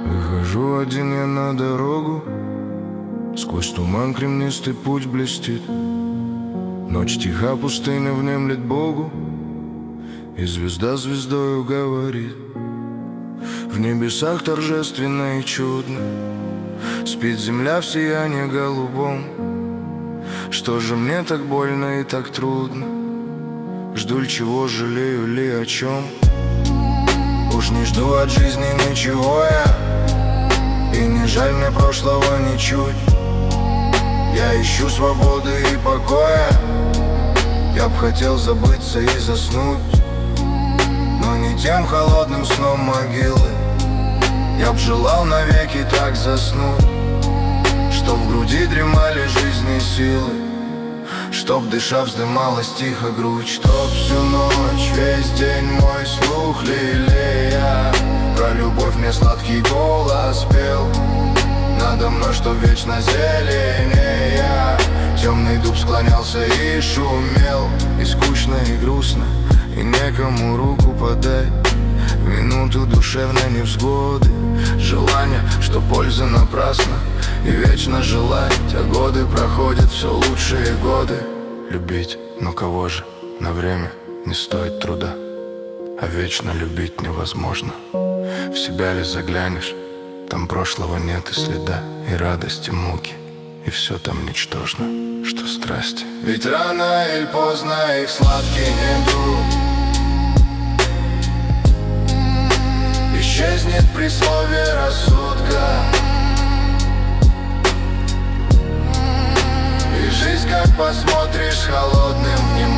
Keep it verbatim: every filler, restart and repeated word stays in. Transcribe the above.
Выхожу один я на дорогу, сквозь туман кремнистый путь блестит. Ночь тиха, пустыня внемлет Богу, и звезда звездою говорит. В небесах торжественно и чудно спит земля в сиянии голубом. Что же мне так больно и так трудно? Жду ли чего, жалею ли о чем? Уж не жду от жизни ничего я, и не жаль мне прошлого ничуть. Я ищу свободы и покоя, я б хотел забыться и заснуть, но не тем холодным сном могилы. Я б желал навеки так заснуть, чтоб в груди дремали жизни силы, чтоб дыша вздымалась тихо грудь, чтоб всю ночь, весь день мой слух лелея про любовь мне сладкий голос пел. Надо мной, что вечно зеленея, темный дуб склонялся и шумел. И скучно, и грустно, и некому руку подать в минуту душевной невзгоды. Желание, что польза напрасна, и вечно желать, а годы проходят, все лучшие годы. Любить, но кого же? На время не стоит труда, а вечно любить невозможно. В себя ли заглянешь, там прошлого нет и следа, и радости, муки, и все там ничтожно, что страсти. Ведь рано или поздно их сладкий недуг исчезнет при слове рассудка. И жизнь, как посмотришь холодным вниманием,